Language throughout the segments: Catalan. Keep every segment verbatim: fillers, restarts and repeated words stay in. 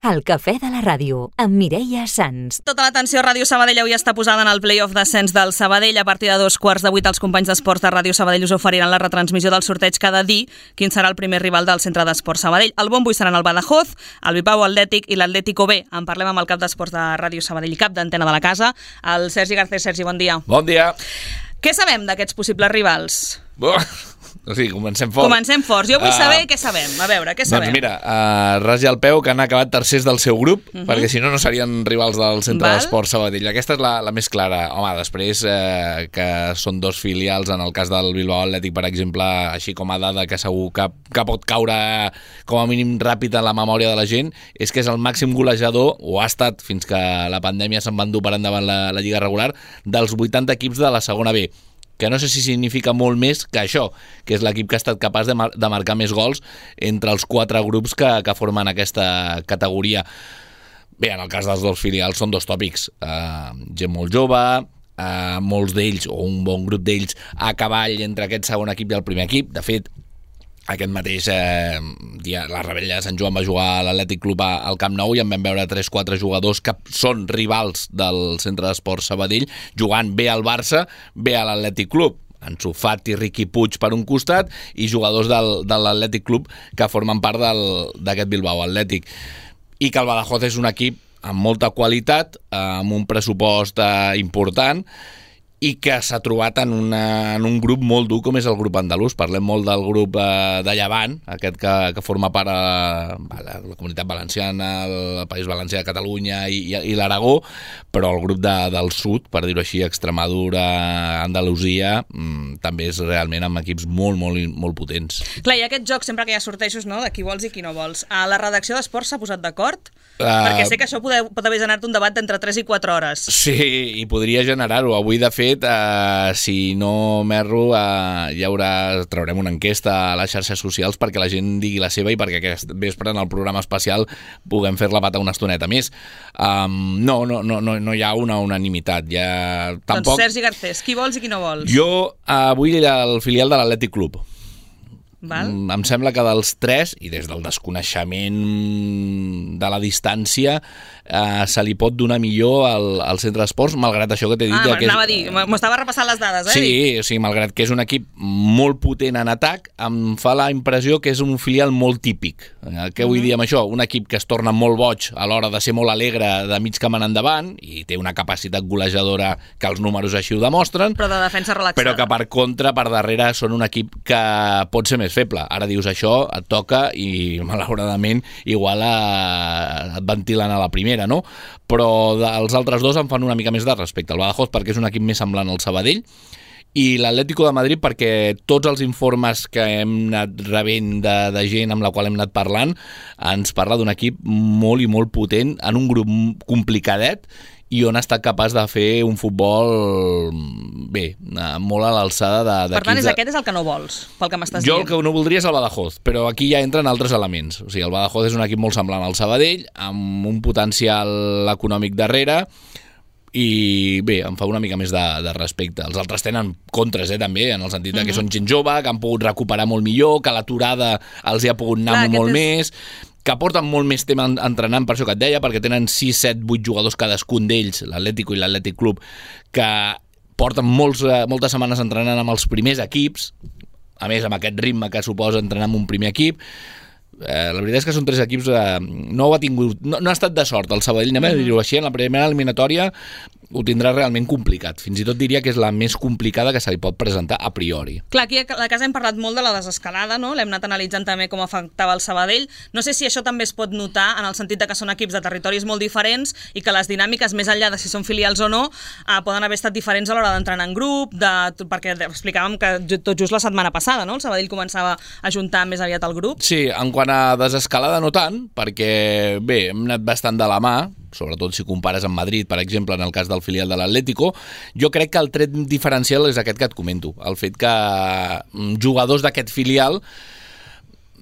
El cafè de la ràdio, amb Mireia Sans. Tota l'atenció a Ràdio Sabadell avui està posada en el play-off d'ascens del Sabadell. A partir de dos quarts de vuit, els companys d'esports de Ràdio Sabadell us oferiran la retransmissió del sorteig que ha de dir quin serà el primer rival del Centre d'Esports Sabadell. El bombo hi seran el Badajoz, el Bilbao Atlètic i l'Atlético B. En parlem amb el cap d'esports de Ràdio Sabadell, cap d'antena de la casa, el Sergi Garcés. Sergi, bon dia. Bon dia. Què sabem d'aquests possibles rivals? Oh, o sigui, comencem fort. Comencem forts. Jo vull uh, saber què sabem. A veure, què sabem? Doncs mira, uh, ras i al peu que han acabat tercers del seu grup, uh -huh. perquè si no, no serien rivals del Centre d'Esports Sabadell. Aquesta és la, la més clara. Home, després eh, que són dos filials, en el cas del Bilbao Atlètic, per exemple, així com a dada que segur que, que pot caure com a mínim ràpid en la memòria de la gent, és que és el màxim golejador, o ha estat fins que la pandèmia se'n va endur per endavant la, la Lliga regular, dels vuitanta equips de la segona B, que no sé si significa molt més que això, que és l'equip que ha estat capaç de, mar de marcar més gols entre els quatre grups que, que formen aquesta categoria. Bé, en el cas dels dos filials són dos tòpics. Uh, gent molt jove, uh, molts d'ells, o un bon grup d'ells, a cavall entre aquest segon equip i el primer equip. De fet, aquest mateix eh, dia, la Rebella de Sant Joan va jugar a l'Atlètic Club al Camp Nou i en vam veure tres quatre jugadors que són rivals del Centre d'Esports Sabadell jugant bé al Barça, bé a l'Atlètic Club. Ansu Fati, Riqui Puig per un costat i jugadors del, de l'Atlètic Club que formen part d'aquest Bilbao Atlètic. I que el Badajoz és un equip amb molta qualitat, amb un pressupost eh, important, i que s'ha trobat en, una, en un grup molt dur com és el grup andalús. Parlem molt del grup eh, de Llevant, aquest que, que forma part a la, la Comunitat Valenciana, el País Valencià de Catalunya i, i, i l'Aragó, però el grup de, del sud, per dir-ho així, Extremadura, Andalusia, mmm, també és realment amb equips molt, molt, molt potents. Clar, i aquest joc, sempre que hi ha sortejos, no?, de qui vols i qui no vols. A la redacció d'Esports s'ha posat d'acord? Uh, Perquè sé que això pot, pot haver generat un debat d'entre tres i quatre hores. Sí, i podria generar-ho. Avui, de fet, Uh, si no m'erro, uh, ja haurà, traurem una enquesta a les xarxes socials perquè la gent digui la seva i perquè aquest vespre en el programa especial puguem fer-la pata una estoneta més. Um, no, no, no, no, no hi ha una unanimitat. Ja, tampoc... Doncs Sergi Garcés, qui vols i qui no vols? Jo uh, vull el filial de l'Atlètic Club. Val. Em sembla que dels tres, i des del desconeixement de la distància, eh, se li pot donar millor al, al Centre d'Esports, malgrat això que t'he dit. Ah, que anava és... a dir, m'ho estava repassant les dades, eh? Sí, sí, malgrat que és un equip molt potent en atac, em fa la impressió que és un filial molt típic. Eh, què vull mm-hmm. dir amb això? Un equip que es torna molt boig a l'hora de ser molt alegre de mig camp en endavant, i té una capacitat golejadora que els números així ho demostren, però de defensa relaxada. Però que per contra, per darrere, són un equip que pot ser més feble. Ara dius això, et toca i malauradament igual a, et ventilen a la primera, no? Però els altres dos em fan una mica més de respecte. El Badajoz perquè és un equip més semblant al Sabadell i l'Atlético de Madrid perquè tots els informes que hem anat rebent de, de gent amb la qual hem anat parlant ens parla d'un equip molt i molt potent en un grup complicadet i on ha estat capaç de fer un futbol bé, molt a l'alçada de... Per tant, és aquest és el que no vols, pel que m'estàs dient. Jo el que no voldria és el Badajoz, però aquí ja entren altres elements. O sigui, el Badajoz és un equip molt semblant al Sabadell, amb un potencial econòmic darrere, i bé, em fa una mica més de, de respecte. Els altres tenen contres, eh, també, en el sentit mm-hmm. que són gent jove, que han pogut recuperar molt millor, que l'aturada els hi ha pogut anar Clar, molt és... més... que porten molt més temps entrenant, per això que et deia, perquè tenen sis, set, vuit jugadors cadascun d'ells, l'Atlético i l'Atlètic Club, que porten molts, moltes setmanes entrenant amb els primers equips, a més amb aquest ritme que suposa entrenar amb un primer equip. Eh, la veritat és que són tres equips, eh, no ho ha tingut, no, no ha estat de sort el Sabadell, anem a dir-ho així, en la primera eliminatòria ho tindrà realment complicat. Fins i tot diria que és la més complicada que se li pot presentar a priori. Clar, aquí a la casa hem parlat molt de la desescalada, no? L'hem anat analitzant també com afectava el Sabadell. No sé si això també es pot notar en el sentit de que són equips de territoris molt diferents i que les dinàmiques, més enllà de si són filials o no, eh, poden haver estat diferents a l'hora d'entrenar en grup, de, perquè explicàvem que tot just la setmana passada, no? El Sabadell començava a juntar més aviat el grup. Sí, en quant a desescalada no tant, perquè bé, hem anat bastant de la mà, sobretot si compares amb Madrid, per exemple, en el cas del filial de l'Atlético. Jo crec que el tret diferencial és aquest que et comento, el fet que jugadors d'aquest filial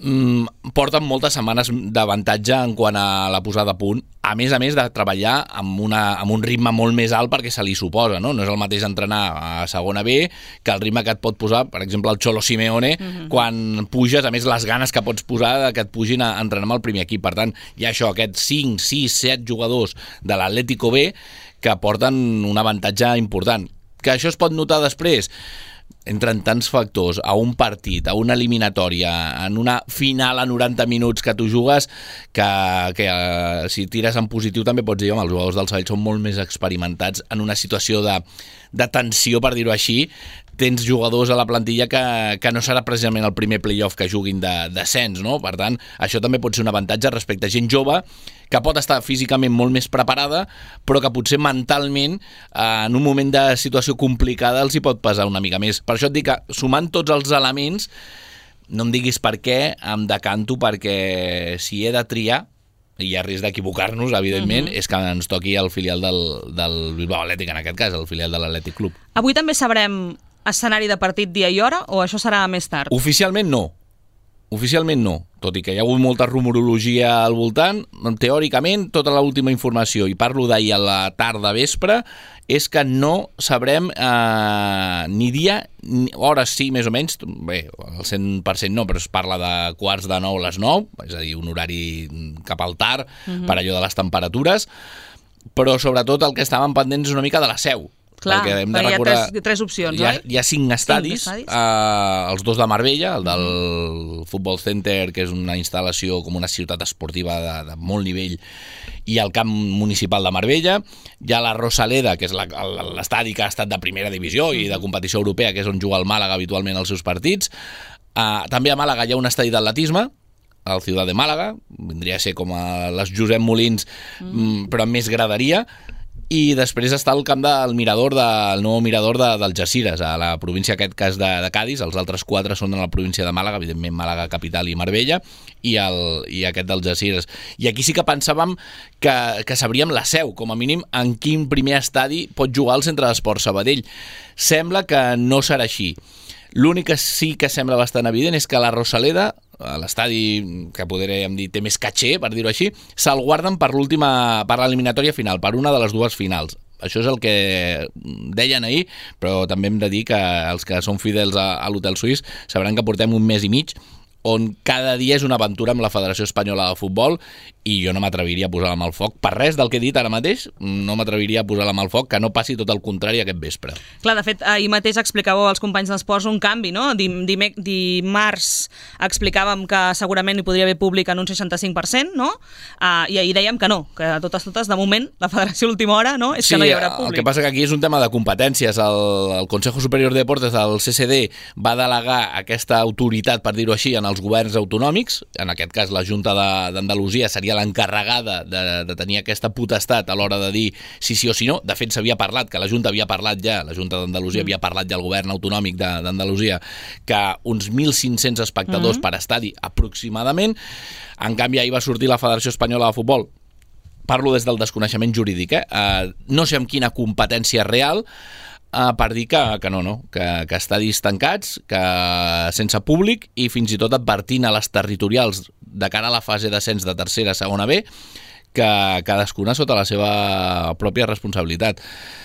mm, porten moltes setmanes d'avantatge en quant a la posada a punt, a més a més de treballar amb, una, amb un ritme molt més alt perquè se li suposa, no? No és el mateix entrenar a segona B que el ritme que et pot posar, per exemple, el Cholo Simeone, mm-hmm. quan puges, a més les ganes que pots posar que et pugin a entrenar amb el primer equip. Per tant, hi ha això, aquests cinc, sis, set jugadors de l'Atlético B que porten un avantatge important. Que això es pot notar després? Entren tants factors a un partit, a una eliminatòria, en una final a noranta minuts que tu jugues, que, que uh, si tires en positiu també pots dir, home, els jugadors del Sabadell són molt més experimentats en una situació de, de tensió, per dir-ho així. Tens jugadors a la plantilla que, que no serà precisament el primer playoff que juguin de descens, no? Per tant, això també pot ser un avantatge respecte a gent jove que pot estar físicament molt més preparada, però que potser mentalment, eh, en un moment de situació complicada, els hi pot pesar una mica més. Per això et dic que, sumant tots els elements, no em diguis per què, em decanto perquè si he de triar, i hi ha risc d'equivocar-nos, evidentment, uh-huh. és que ens toqui el filial del, del Bilbao Atlètic, en aquest cas, el filial de l'Atlètic Club. Avui també sabrem escenari de partit, dia i hora, o això serà més tard? Oficialment no. Oficialment no, tot i que hi ha hagut molta rumorologia al voltant. Teòricament, tota l'última informació, i parlo d'ahir a la tarda vespre, és que no sabrem eh, ni dia, ni hores sí, més o menys, bé, el cent per cent no, però es parla de quarts de nou a les nou, és a dir, un horari cap al tard, uh-huh. per allò de les temperatures, però sobretot el que estàvem pendents és una mica de la Seu. Clar, perquè hem de recordar, hi ha tres, tres opcions, hi ha, oi? Hi ha cinc estadis, cinc estadis? Eh, els dos de Marbella, el del Futbol Center, que és una instal·lació com una ciutat esportiva de, de molt nivell, i el camp municipal de Marbella. Hi ha la Rosaleda, que és la, l'estadi que ha estat de primera divisió i de competició europea, que és on juga el Màlaga habitualment els seus partits. Eh, també a Màlaga hi ha un estadi d'atletisme, el Ciutat de Màlaga, vindria a ser com a les Josep Molins, mm. però amb més graderia. I després està el camp del Mirador, del nou Mirador de, d'Algesires, a la província, en aquest cas, de, de Cádiz. Els altres quatre són a la província de Màlaga, evidentment Màlaga capital i Marbella, i, el, i aquest d'Algesires. I aquí sí que pensàvem que, que sabríem la Seu, com a mínim, en quin primer estadi pot jugar el Centre d'Esports Sabadell. Sembla que no serà així. L'únic que sí que sembla bastant evident és que la Rosaleda, l'estadi que podríem dir té més caché, per dir-ho així, se'l guarden per l'última, per l'eliminatòria final, per una de les dues finals. Això és el que deien ahir, però també hem de dir que els que són fidels a, a l'Hotel Suís sabran que portem un mes i mig on cada dia és una aventura amb la Federació Espanyola de Futbol, i jo no m'atreviria a posar-la amb el foc. Per res del que he dit ara mateix, no m'atreviria a posar-la amb el foc, que no passi tot el contrari aquest vespre. Clar, de fet, ahir mateix explicàveu als companys d'Esports un canvi, no? Dimarts Dimarts explicàvem que segurament hi podria haver públic en un seixanta-cinc per cent, no? Uh, I ahir dèiem que no, que a totes totes, de moment, la Federació a l'última hora, no? És sí, que no hi haurà públic. El que passa que aquí és un tema de competències. El, el Consejo Superior de Deportes, el C C D, va delegar aquesta autoritat, per dir-ho així, en els governs autonòmics. En aquest cas, la Junta de, d'Andalusia seria l'encarregada de, de tenir aquesta potestat a l'hora de dir si sí o si no. De fet, s'havia parlat, que la Junta havia parlat ja, la Junta d'Andalusia mm. havia parlat ja al govern autonòmic de, d'Andalusia, que uns mil cinc-cents espectadors mm. per estadi aproximadament. En canvi, ahir va sortir la Federació Espanyola de Futbol. Parlo des del desconeixement jurídic, eh? Uh, no sé amb quina competència real, Uh, per dir que, que no, no, que, que estadis tancats, que sense públic, i fins i tot advertint a les territorials de cara a la fase d'ascens de tercera a segona B que cadascuna sota la seva pròpia responsabilitat.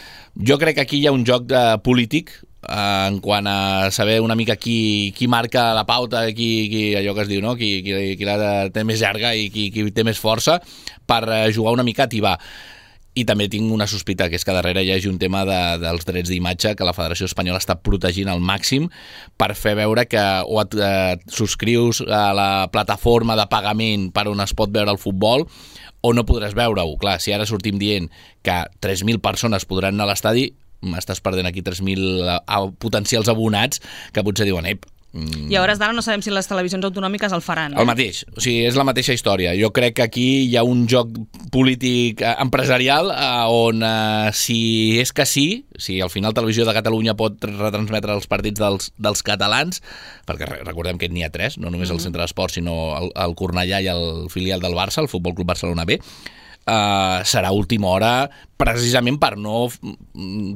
Jo crec que aquí hi ha un joc de polític uh, en quant a saber una mica qui, qui marca la pauta, qui, qui, allò que es diu, no? qui, qui, qui la té més llarga i qui, qui té més força per jugar una mica a tibar. I també tinc una sospita, que és que darrere hi hagi un tema de, dels drets d'imatge que la Federació Espanyola està protegint al màxim per fer veure que o et, et subscrius a la plataforma de pagament per on es pot veure el futbol o no podràs veure-ho. Clar, si ara sortim dient que tres mil persones podran anar a l'estadi, estàs perdent aquí tres mil potencials abonats que potser diuen, ep, i a hores d'ara no sabem si les televisions autonòmiques el faran. Eh? El mateix, o sigui, és la mateixa història. Jo crec que aquí hi ha un joc polític eh, empresarial eh, on eh, si és que sí, si al final Televisió de Catalunya pot retransmetre els partits dels, dels catalans, perquè recordem que n'hi ha tres, no només el Centre d'Esports, sinó el, el Cornellà i el filial del Barça, el Futbol Club Barcelona B, eh, serà última hora precisament per no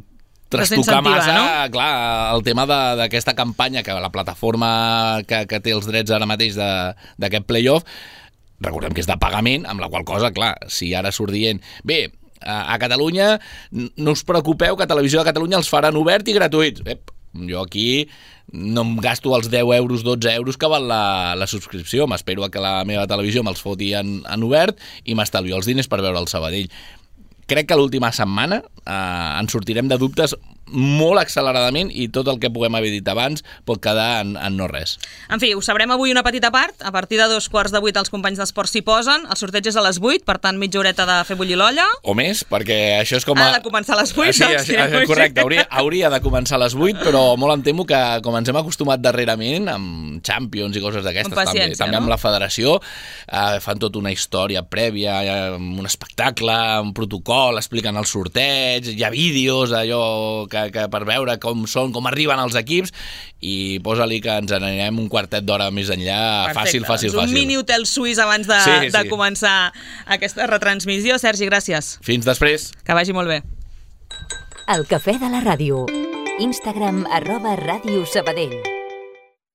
trastocar massa, no? clar, el tema d'aquesta campanya, que la plataforma que, que té els drets ara mateix d'aquest playoff, recordem que és de pagament, amb la qual cosa, clar, si ara surt dient, bé, a, a Catalunya no us preocupeu que Televisió de Catalunya els faran obert i gratuïts. Ep, jo aquí no em gasto els deu euros, dotze euros que val la, la subscripció, m'espero que la meva televisió me'ls foti en, en obert i m'estalvio els diners per veure el Sabadell. Crec que l'última setmana eh, ens sortirem de dubtes molt acceleradament i tot el que puguem haver dit abans pot quedar en, en no res. En fi, ho sabrem avui una petita part. A partir de dos quarts de vuit els companys d'Esport s'hi posen. El sorteig és a les vuit, per tant, mitja horeta de fer bullir l'olla. O més, perquè això és com a... Ha de començar a les vuit. Sí, doncs, sí, correcte, hauria, hauria de començar a les vuit, però molt em temo que, com ens hem acostumat darrerament, amb Champions i coses d'aquestes, també, també no? amb la federació, eh, fan tota una història prèvia, un espectacle, un protocol, expliquen el sorteig, hi ha vídeos, allò que, que per veure com són, com arriben els equips, i posa-li que ens anirem un quartet d'hora més enllà. Perfecte. Fàcil, fàcil, fàcil. Un mini hotel suís abans de, sí, sí. de començar aquesta retransmissió. Sergi, gràcies. Fins després. Que vagi molt bé. El Cafè de la Ràdio. Instagram arroba Ràdio Sabadell.